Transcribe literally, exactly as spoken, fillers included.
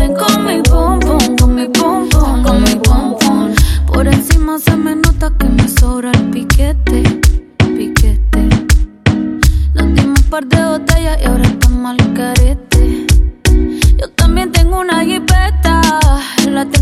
ven con mi pum pum, con mi pum pum, con mi pum pum. Por encima se me nota que me sobra el piquete, piquete. Nos dimos un par de botellas y ahora estamos al carete. Yo también tengo una jipeta, la